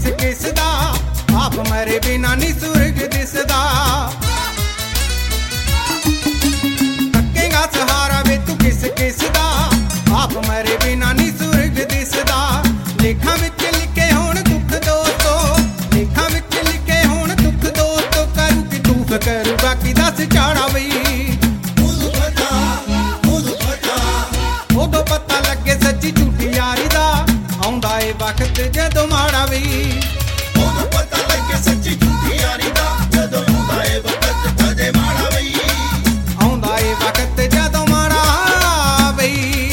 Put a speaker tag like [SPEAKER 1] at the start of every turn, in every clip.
[SPEAKER 1] किस दा आप मरे बिना नी सुर्ग दिसदा तकेगा सहारा वे तू किस दा आप मरे बिना नी सुर्ग दिसदा लेखा विच लिखे होण दुख दोस्तो लेखा विच लिखे होण दुख दोस्तो करू कि तूफ करूगा कि दस चाड़ा बई उदों पता लगे सच्ची झूठी यारी दा आउंदा ए वक्त जदों माड़ा वी
[SPEAKER 2] उदों पता लगे सच्ची झूठी यारी दा जदों आउंदा ए वक्त कदे माड़ा वी
[SPEAKER 1] आउंदा ए वक्त जदों माड़ा वी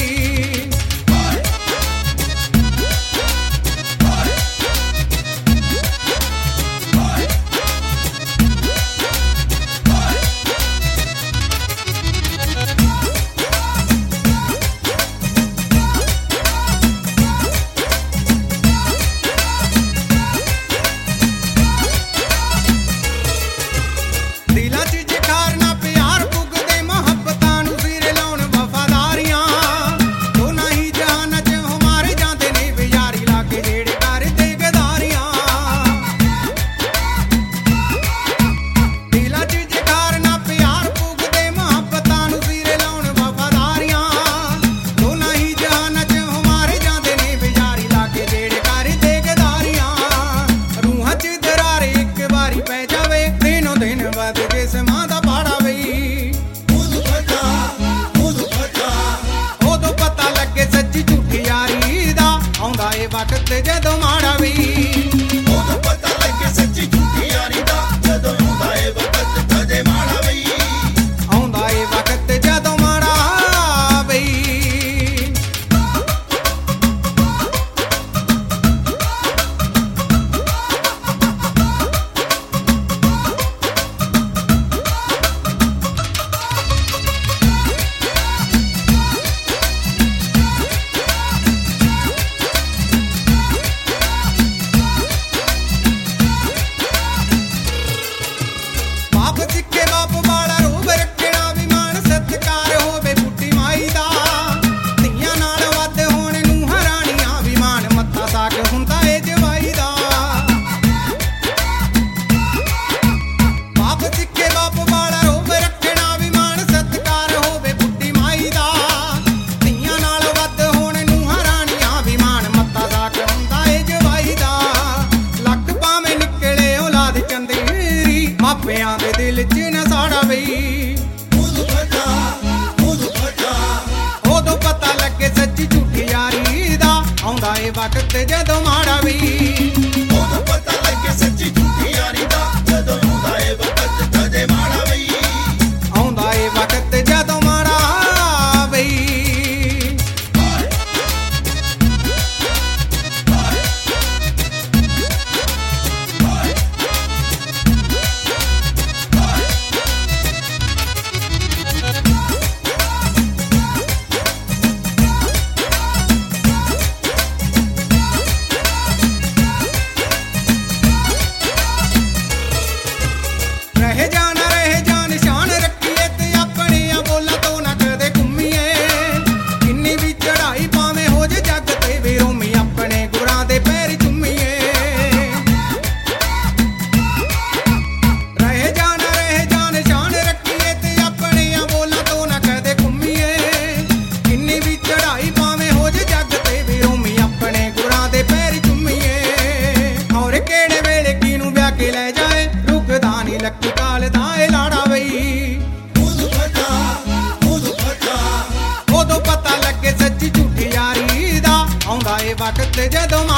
[SPEAKER 1] वक्त जदों माड़ा वी
[SPEAKER 2] उदों पता लगे सच्ची झूठी यारी दा जदों आउंदा ए वक्त कदे माड़ा वी
[SPEAKER 1] आउंदा ए वक्त जदों माड़ा वी मापियां दे दिल च न साड़ा बई उदों पता लगे सच्ची झूठी यारी दा आउंदा ए वक्त जदों माड़ा वी
[SPEAKER 2] उदों पता लगे सच्ची झूठी यारी दा जदों आउंदा ए वक्त कदे माड़ा वी
[SPEAKER 1] आउंदा ए वक्त जदों माड़ा वी लक्की काल दा ए लाड़ा बई उदों पता लगे सच्ची झूठी यारी दा आउंदा ए वक्त जदों